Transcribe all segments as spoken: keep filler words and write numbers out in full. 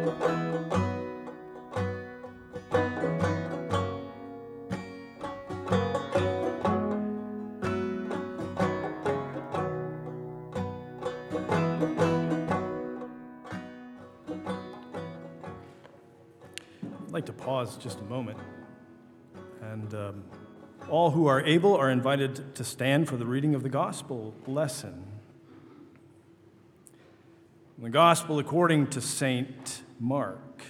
I'd like to pause just a moment, and um, all who are able are invited to stand for the reading of the gospel lesson. The gospel according to Saint Mark.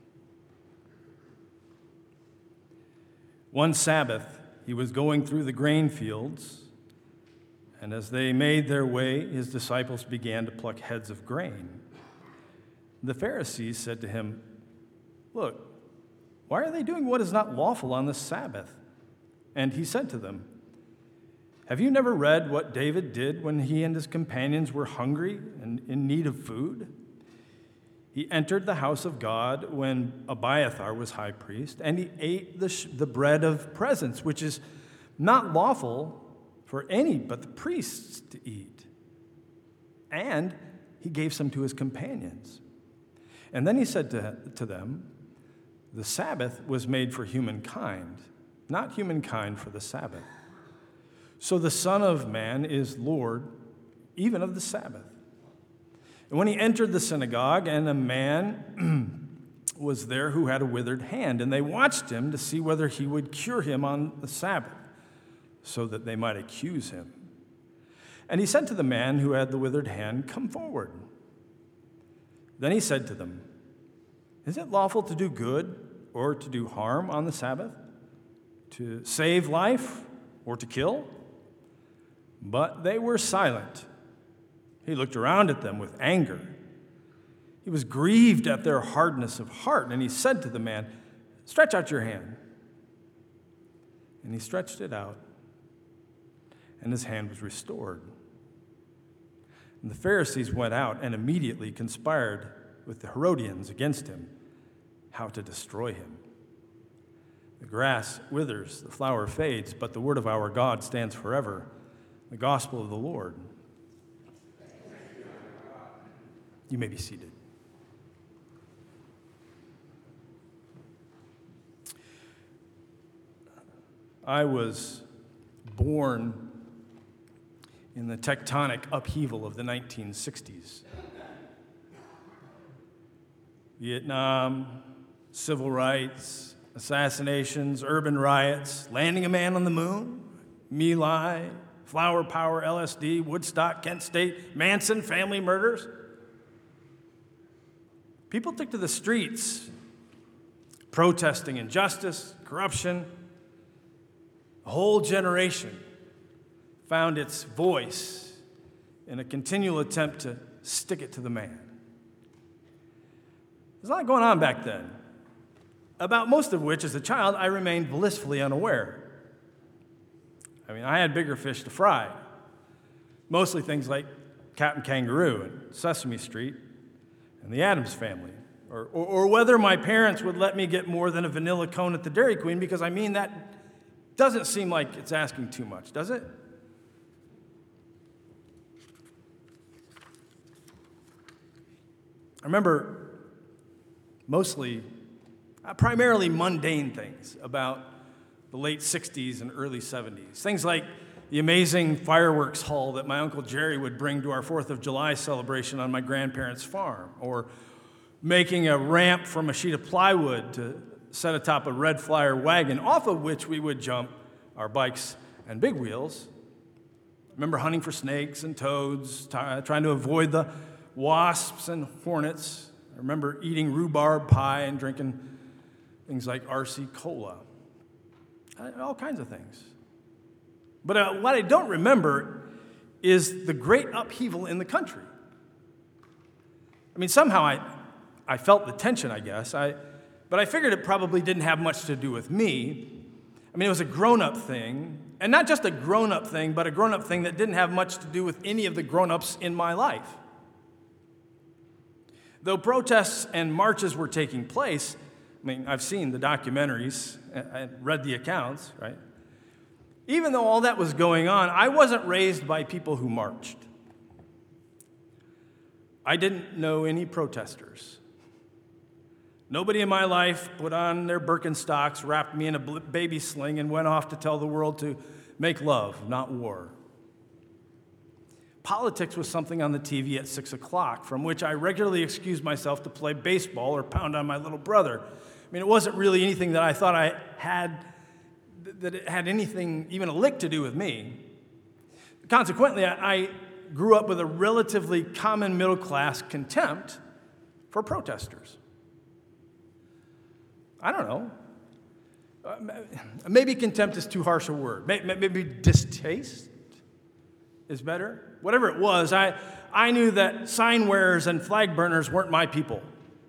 One Sabbath, he was going through the grain fields, and as they made their way, his disciples began to pluck heads of grain. The Pharisees said to him, "Look, why are they doing what is not lawful on the Sabbath?" And he said to them, "Have you never read what David did when he and his companions were hungry and in need of food? He entered the house of God when Abiathar was high priest, and he ate the, sh- the bread of presence, which is not lawful for any but the priests to eat. And he gave some to his companions. And then he said to, to them, the Sabbath was made for humankind, not humankind for the Sabbath. So the Son of Man is Lord even of the Sabbath." And when he entered the synagogue, and a man was there who had a withered hand, and they watched him to see whether he would cure him on the Sabbath, so that they might accuse him. And he said to the man who had the withered hand, "Come forward." Then he said to them, "Is it lawful to do good or to do harm on the Sabbath? To save life or to kill?" But they were silent. He looked around at them with anger. He was grieved at their hardness of heart, and he said to the man, "Stretch out your hand." And he stretched it out, and his hand was restored. And the Pharisees went out and immediately conspired with the Herodians against him, how to destroy him. The grass withers, the flower fades, but the word of our God stands forever. The gospel of the Lord. You may be seated. I was born in the tectonic upheaval of the nineteen sixties. Vietnam, civil rights, assassinations, urban riots, landing a man on the moon, My Lai, flower power, L S D, Woodstock, Kent State, Manson, family murders. People took to the streets protesting injustice, corruption. A whole generation found its voice in a continual attempt to stick it to the man. There's a lot going on back then, about most of which, as a child, I remained blissfully unaware. I mean, I had bigger fish to fry, mostly things like Captain Kangaroo and Sesame Street and the Addams Family, or, or, or whether my parents would let me get more than a vanilla cone at the Dairy Queen, because, I mean, that doesn't seem like it's asking too much, does it? I remember mostly, uh, primarily mundane things about the late sixties and early seventies. Things like the amazing fireworks haul that my Uncle Jerry would bring to our fourth of July celebration on my grandparents' farm, or making a ramp from a sheet of plywood to set atop a red flyer wagon, off of which we would jump our bikes and big wheels. I remember hunting for snakes and toads, t- trying to avoid the wasps and hornets. I remember eating rhubarb pie and drinking things like R C Cola. All kinds of things. But uh, what I don't remember is the great upheaval in the country. I mean, somehow I, I felt the tension, I guess, I, but I figured it probably didn't have much to do with me. I mean, it was a grown-up thing, and not just a grown-up thing, but a grown-up thing that didn't have much to do with any of the grown-ups in my life. Though protests and marches were taking place, I mean, I've seen the documentaries, I read the accounts, right? Even though all that was going on, I wasn't raised by people who marched. I didn't know any protesters. Nobody in my life put on their Birkenstocks, wrapped me in a baby sling, and went off to tell the world to make love, not war. Politics was something on the T V at six o'clock, from which I regularly excused myself to play baseball or pound on my little brother. I mean, it wasn't really anything that I thought I had, that it had anything, even a lick to do with me. Consequently, I grew up with a relatively common middle-class contempt for protesters. I don't know. Uh, maybe contempt is too harsh a word. Maybe distaste is better. Whatever it was, I, I knew that sign wearers and flag burners weren't my people.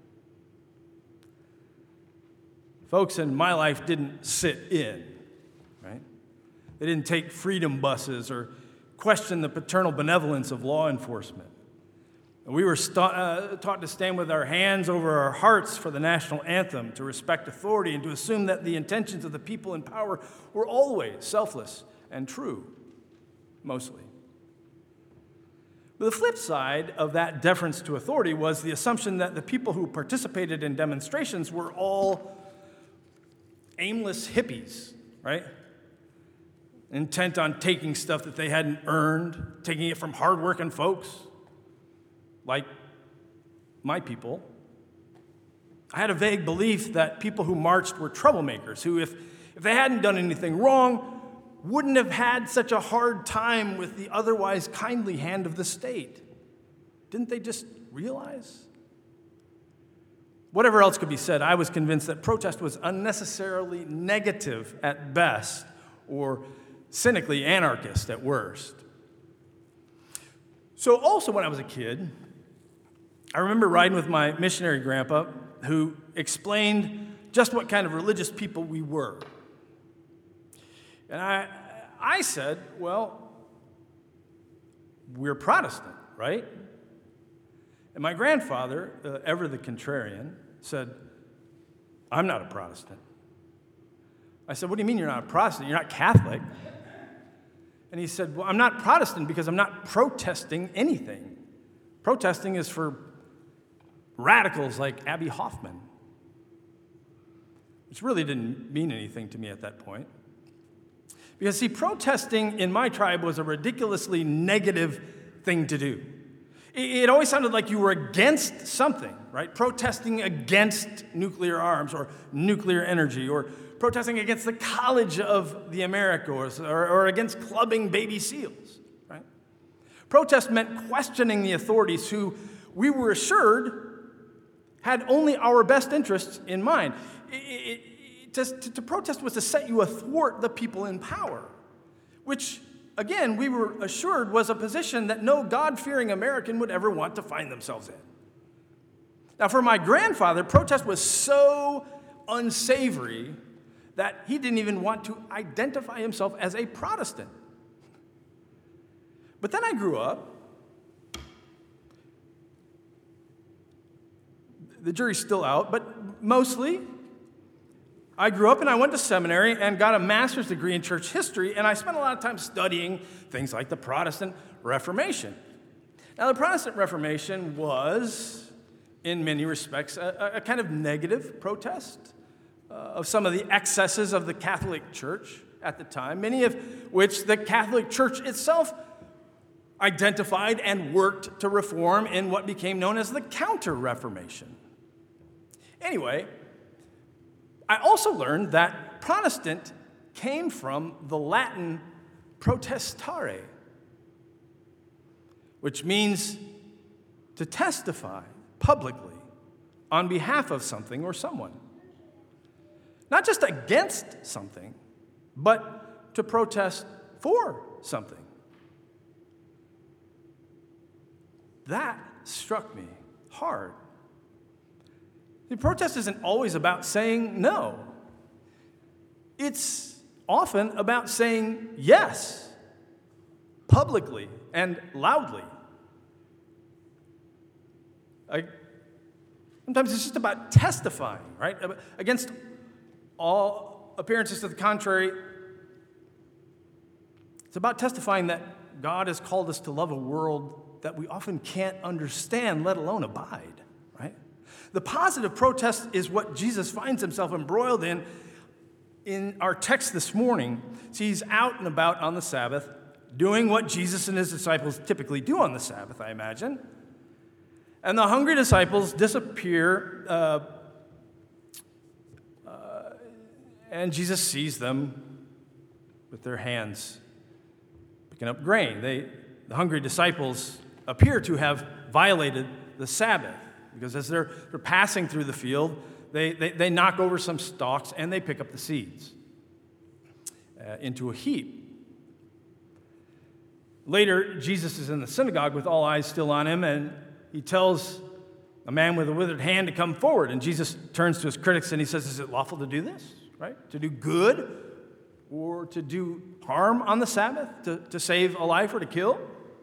Folks in my life didn't sit in, right? They didn't take freedom buses or question the paternal benevolence of law enforcement. We were sta- uh, taught to stand with our hands over our hearts for the national anthem, to respect authority, and to assume that the intentions of the people in power were always selfless and true, mostly. But the flip side of that deference to authority was the assumption that the people who participated in demonstrations were all aimless hippies, right? Intent on taking stuff that they hadn't earned, taking it from hardworking folks, like my people. I had a vague belief that people who marched were troublemakers, who, if, if they hadn't done anything wrong, wouldn't have had such a hard time with the otherwise kindly hand of the state. Didn't they just realize? Whatever else could be said, I was convinced that protest was unnecessarily negative at best, or cynically anarchist at worst. So also when I was a kid, I remember riding with my missionary grandpa, who explained just what kind of religious people we were. And I, I said, well, we're Protestant, right? And my grandfather, uh, ever the contrarian, said, I'm not a Protestant. I said, what do you mean you're not a Protestant? You're not Catholic. And he said, well, I'm not Protestant because I'm not protesting anything. Protesting is for radicals like Abby Hoffman, which really didn't mean anything to me at that point. Because, see, protesting in my tribe was a ridiculously negative thing to do. It always sounded like you were against something, right? Protesting against nuclear arms or nuclear energy, or protesting against the College of the Americas, or, or against clubbing baby seals, right? Protest meant questioning the authorities who we were assured had only our best interests in mind. It, it, it, to, to protest was to set you athwart the people in power, which, again, we were assured was a position that no God-fearing American would ever want to find themselves in. Now, for my grandfather, protest was so unsavory that he didn't even want to identify himself as a Protestant. But then I grew up. The jury's still out, but mostly I grew up and I went to seminary and got a master's degree in church history, and I spent a lot of time studying things like the Protestant Reformation. Now, the Protestant Reformation was, in many respects, a, a kind of negative protest uh, of some of the excesses of the Catholic Church at the time, many of which the Catholic Church itself identified and worked to reform in what became known as the Counter-Reformation. Anyway, I also learned that Protestant came from the Latin protestare, which means to testify publicly on behalf of something or someone. Not just against something, but to protest for something. That struck me hard. The protest isn't always about saying no. It's often about saying yes, publicly and loudly. I, sometimes it's just about testifying, right? Against all appearances to the contrary, it's about testifying that God has called us to love a world that we often can't understand, let alone abide, right? The positive protest is what Jesus finds himself embroiled in in our text this morning. See, he's out and about on the Sabbath, doing what Jesus and his disciples typically do on the Sabbath, I imagine. And the hungry disciples disappear, uh, uh, and Jesus sees them with their hands picking up grain. They, the hungry disciples appear to have violated the Sabbath, because as they're, they're passing through the field, they, they, they knock over some stalks and they pick up the seeds uh, into a heap. Later, Jesus is in the synagogue with all eyes still on him, and he tells a man with a withered hand to come forward. And Jesus turns to his critics and he says, is it lawful to do this, right? To do good or to do harm on the Sabbath, to, to save a life or to kill?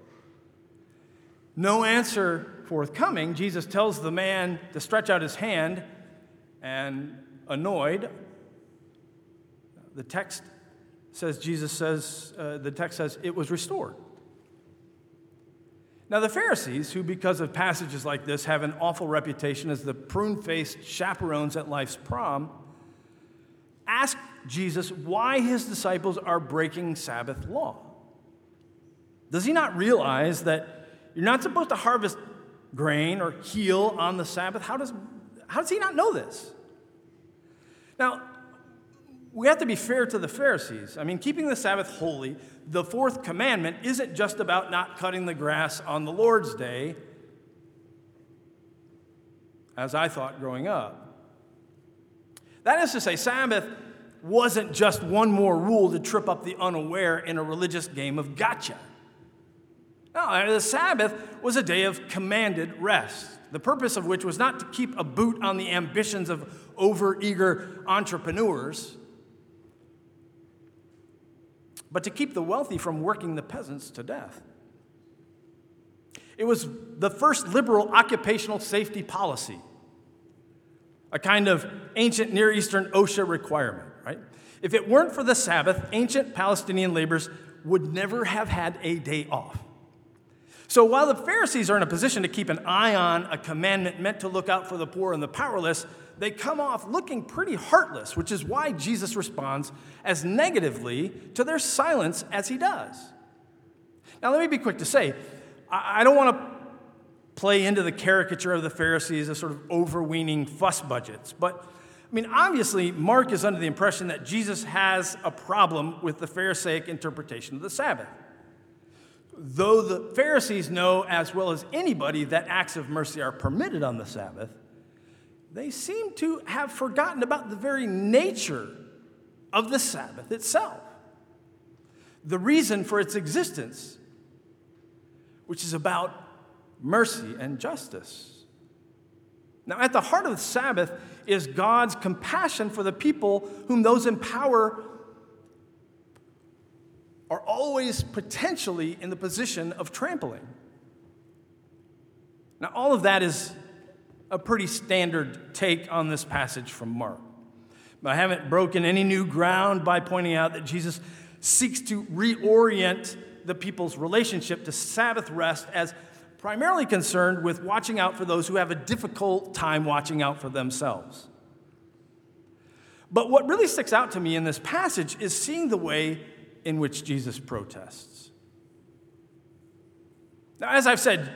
No answer forthcoming. Jesus tells the man to stretch out his hand, and annoyed, the text says, Jesus says, uh, the text says, it was restored. Now, the Pharisees, who because of passages like this have an awful reputation as the prune-faced chaperones at life's prom, ask Jesus why his disciples are breaking Sabbath law. Does he not realize that you're not supposed to harvest grain or heal on the Sabbath? How does, how does he not know this? Now, we have to be fair to the Pharisees. I mean, keeping the Sabbath holy, the fourth commandment, isn't just about not cutting the grass on the Lord's day, as I thought growing up. That is to say, Sabbath wasn't just one more rule to trip up the unaware in a religious game of gotcha. No, the Sabbath was a day of commanded rest, the purpose of which was not to keep a boot on the ambitions of overeager entrepreneurs, but to keep the wealthy from working the peasants to death. It was the first liberal occupational safety policy, a kind of ancient Near Eastern OSHA requirement, right? If it weren't for the Sabbath, ancient Palestinian laborers would never have had a day off. So while the Pharisees are in a position to keep an eye on a commandment meant to look out for the poor and the powerless, they come off looking pretty heartless, which is why Jesus responds as negatively to their silence as he does. Now, let me be quick to say, I don't want to play into the caricature of the Pharisees as sort of overweening fuss budgets, but I mean, obviously, Mark is under the impression that Jesus has a problem with the Pharisaic interpretation of the Sabbath. Though the Pharisees know as well as anybody that acts of mercy are permitted on the Sabbath, they seem to have forgotten about the very nature of the Sabbath itself, the reason for its existence, which is about mercy and justice. Now, at the heart of the Sabbath is God's compassion for the people whom those in power are always potentially in the position of trampling. Now, all of that is a pretty standard take on this passage from Mark. I haven't broken any new ground by pointing out that Jesus seeks to reorient the people's relationship to Sabbath rest as primarily concerned with watching out for those who have a difficult time watching out for themselves. But what really sticks out to me in this passage is seeing the way in which Jesus protests. Now, as I've said,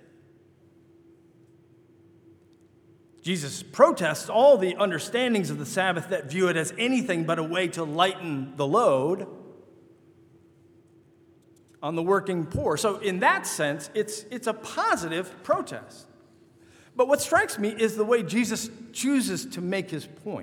Jesus protests all the understandings of the Sabbath that view it as anything but a way to lighten the load on the working poor. So in that sense, it's, it's a positive protest. But what strikes me is the way Jesus chooses to make his point.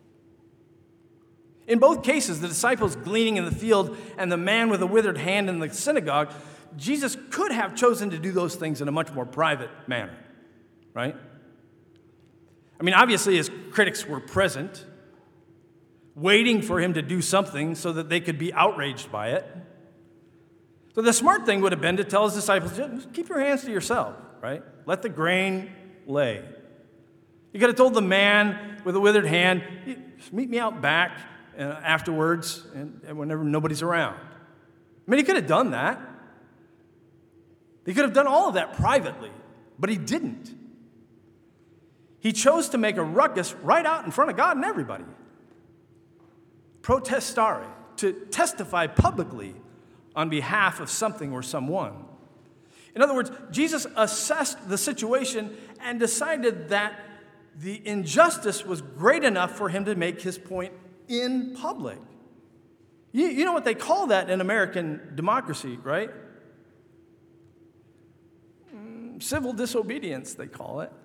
In both cases, the disciples gleaning in the field and the man with a withered hand in the synagogue, Jesus could have chosen to do those things in a much more private manner, right? I mean, obviously, his critics were present, waiting for him to do something so that they could be outraged by it. So the smart thing would have been to tell his disciples, just keep your hands to yourself, right? Let the grain lay. You could have told the man with a withered hand, meet me out back uh, afterwards and, and whenever nobody's around. I mean, he could have done that. He could have done all of that privately, but he didn't. He chose to make a ruckus right out in front of God and everybody. Protestare, to testify publicly on behalf of something or someone. In other words, Jesus assessed the situation and decided that the injustice was great enough for him to make his point in public. You, you know what they call that in American democracy, right? Mm, civil disobedience, they call it.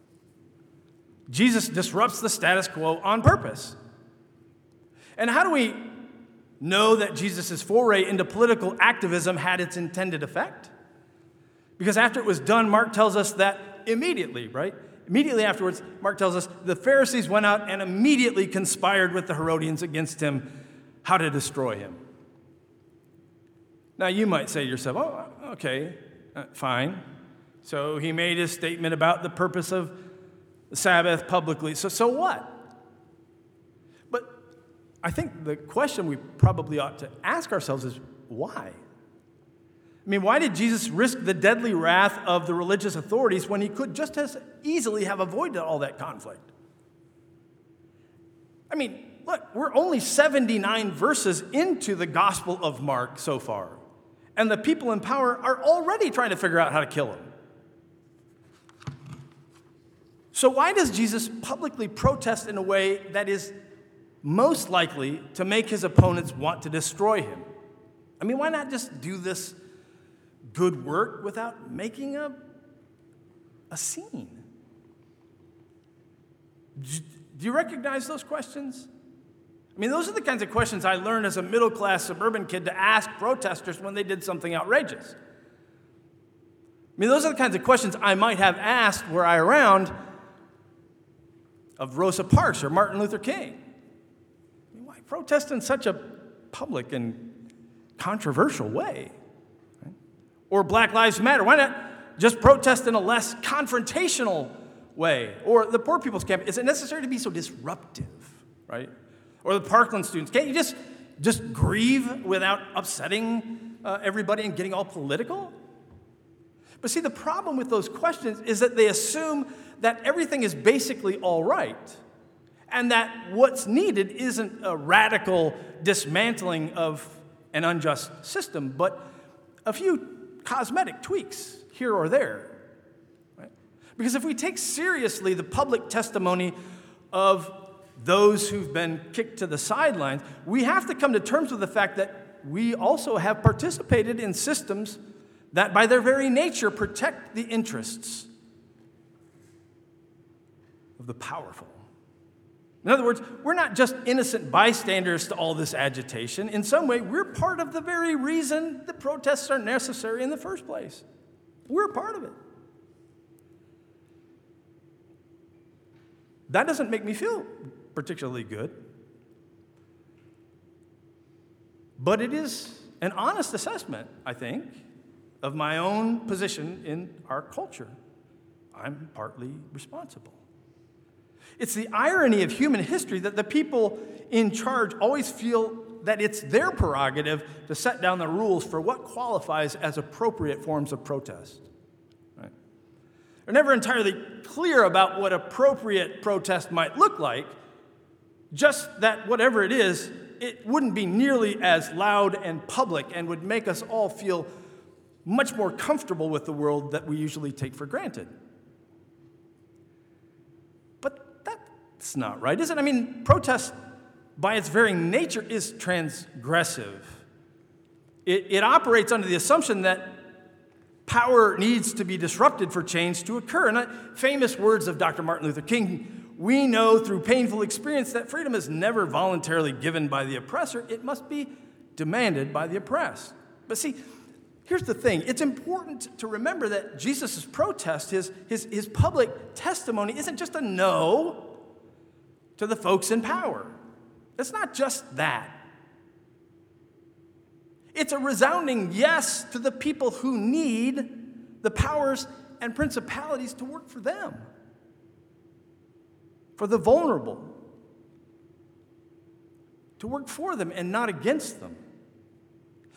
Jesus disrupts the status quo on purpose. And how do we know that Jesus' foray into political activism had its intended effect? Because after it was done, Mark tells us that immediately, right? Immediately afterwards, Mark tells us the Pharisees went out and immediately conspired with the Herodians against him, how to destroy him. Now, you might say to yourself, oh, okay, uh, fine. So he made his statement about the purpose of the Sabbath publicly. So, so what? But I think the question we probably ought to ask ourselves is, why? I mean, why did Jesus risk the deadly wrath of the religious authorities when he could just as easily have avoided all that conflict? I mean, look, we're only seventy-nine verses into the Gospel of Mark so far, and the people in power are already trying to figure out how to kill him. So why does Jesus publicly protest in a way that is most likely to make his opponents want to destroy him? I mean, why not just do this good work without making a, a scene? Do you recognize those questions? I mean, those are the kinds of questions I learned as a middle-class suburban kid to ask protesters when they did something outrageous. I mean, those are the kinds of questions I might have asked were I around of Rosa Parks or Martin Luther King. I mean, why protest in such a public and controversial way? Right? Or Black Lives Matter. Why not just protest in a less confrontational way? Or the Poor People's Campaign. Is it necessary to be so disruptive, right? Or the Parkland students. Can't you just, just grieve without upsetting uh, everybody and getting all political? But see, the problem with those questions is that they assume that everything is basically all right, and that what's needed isn't a radical dismantling of an unjust system, but a few cosmetic tweaks here or there. Right? Because if we take seriously the public testimony of those who've been kicked to the sidelines, we have to come to terms with the fact that we also have participated in systems that by their very nature protect the interests of the powerful. In other words, we're not just innocent bystanders to all this agitation. In some way, we're part of the very reason the protests are necessary in the first place. We're part of it. That doesn't make me feel particularly good. But it is an honest assessment, I think, of my own position in our culture. I'm partly responsible. It's the irony of human history that the people in charge always feel that it's their prerogative to set down the rules for what qualifies as appropriate forms of protest. Right? They're never entirely clear about what appropriate protest might look like, just that whatever it is, it wouldn't be nearly as loud and public and would make us all feel much more comfortable with the world that we usually take for granted. But that's not right, is it? I mean, protest by its very nature is transgressive. It, it operates under the assumption that power needs to be disrupted for change to occur. And I, famous words of Doctor Martin Luther King, we know through painful experience that freedom is never voluntarily given by the oppressor. It must be demanded by the oppressed. But see, here's the thing. It's important to remember that Jesus' protest, his, his, his public testimony, isn't just a no to the folks in power. It's not just that. It's a resounding yes to the people who need the powers and principalities to work for them, for the vulnerable, to work for them and not against them.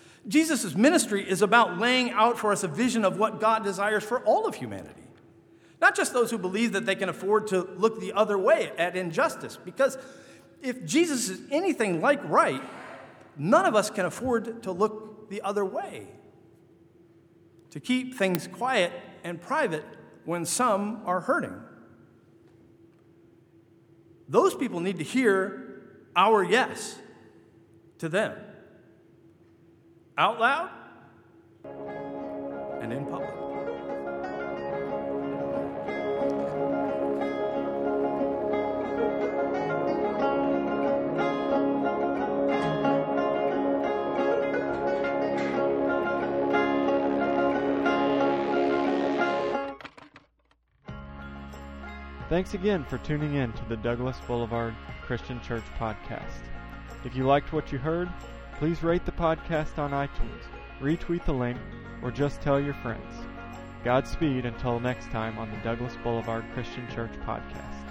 Jesus' ministry is about laying out for us a vision of what God desires for all of humanity, Not just those who believe that they can afford to look the other way at injustice, because if Jesus is anything like right, none of us can afford to look the other way, to keep things quiet and private when some are hurting. Those people need to hear our yes to them, out loud and in public. Thanks again for tuning in to the Douglas Boulevard Christian Church podcast. If you liked what you heard, please rate the podcast on iTunes, retweet the link, or just tell your friends. Godspeed until next time on the Douglas Boulevard Christian Church podcast.